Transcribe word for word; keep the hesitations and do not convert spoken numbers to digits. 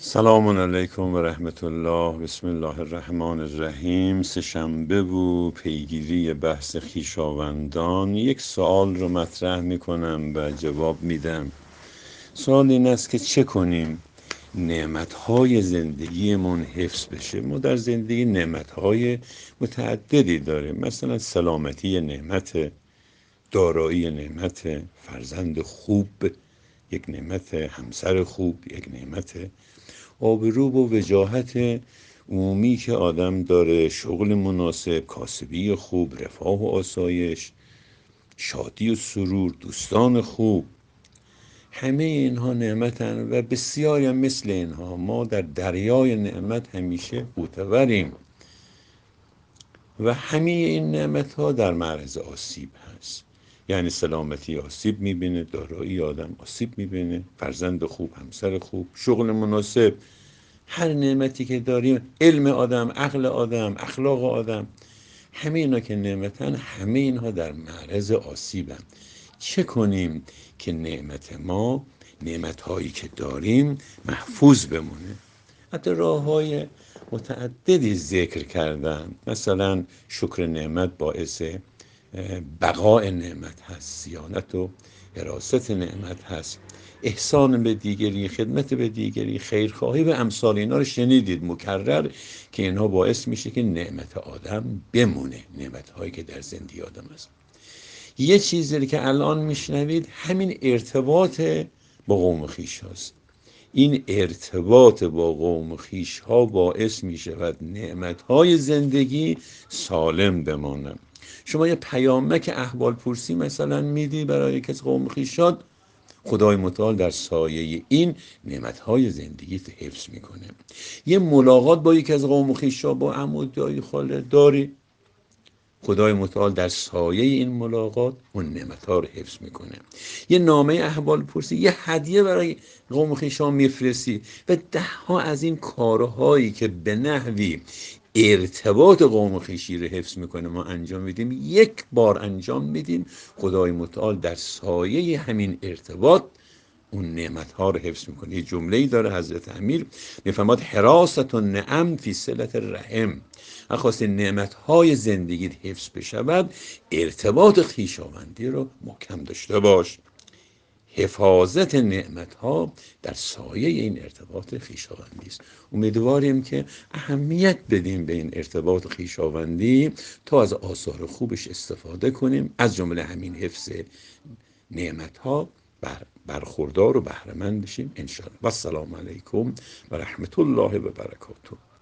سلام علیکم و رحمت الله. بسم الله الرحمن الرحیم. سه‌شنبه و پیگیری بحث خویشاوندان. یک سوال رو مطرح میکنم و جواب میدم. سوال این است که چه کنیم نعمتهای زندگیمون حفظ بشه. ما در زندگی نعمتهای متعددی داریم، مثلا سلامتی نعمت، دارایی نعمت، فرزند خوب یک نعمت، همسر خوب یک نعمت، آبرو و وجاهت عمومی که آدم داره، شغل مناسب، کاسبی خوب، رفاه و آسایش، شادی و سرور، دوستان خوب، همه اینها نعمتن و بسیاری هم مثل اینها. ما در دریای نعمت همیشه غوطه‌وریم و همه این نعمت ها در معرض آسیب هست. یعنی سلامتی آسیب میبینه، دارایی آدم آسیب میبینه، فرزند خوب، همسر خوب، شغل مناسب، هر نعمتی که داریم، علم آدم، عقل آدم، اخلاق آدم، همه اینا که نعمتن، همه اینها در معرض آسیبن. چه کنیم که نعمت ما، نعمت هایی که داریم محفوظ بمونه؟ حتی راه های متعددی ذکر کردن. مثلا شکر نعمت باعث بقاء نعمت هست، صیانت و حراست نعمت هست، احسان به دیگری، خدمت به دیگری، خیرخواهی و امثال اینا رو شنیدید مکرر که اینها باعث میشه که نعمت آدم بمونه، نعمت هایی که در زندگی آدم هست. یه چیزی که الان میشنوید همین ارتباط با قوم خویش هست. این ارتباط با قوم خویش ها باعث می شود نعمت های زندگی سالم بمانند. شما یه پیامک احوال پرسی مثلا میدی برای یکی از قوم خویشات، خدای متعال در سایه این نعمت های زندگی حفظ میکنه. یه ملاقات با یکی از قوم خویشا، با عمو، دایی، خاله داری، خدای متعال در سایه این ملاقات اون نعمت ها رو حفظ میکنه. یه نامه احوال پرسی، یه هدیه برای قوم خویشان میفرستی و ده ها از این کارهایی که به نحوی ارتباط قوم خویشی رو حفظ میکنه ما انجام میدیم، یک بار انجام میدیم، خدای متعال در سایه همین ارتباط اون نعمت ها رو حفظ میکنه. یه جمله‌ای داره حضرت امیر میفرماد حراست النعم فی صلة الرحم. اگه خواستی نعمت های زندگیت حفظ بشود، ارتباط خویشاوندی رو محکم داشته باش. حفاظت نعمت ها در سایه این ارتباط خویشاوندی است. امیدواریم که اهمیت بدیم به این ارتباط خویشاوندی تا از آثار خوبش استفاده کنیم، از جمله همین حفظ نعمت ها بر برخوردار و بهره مند بشیم ان شاء الله. و السلام علیکم و رحمت الله و برکاته.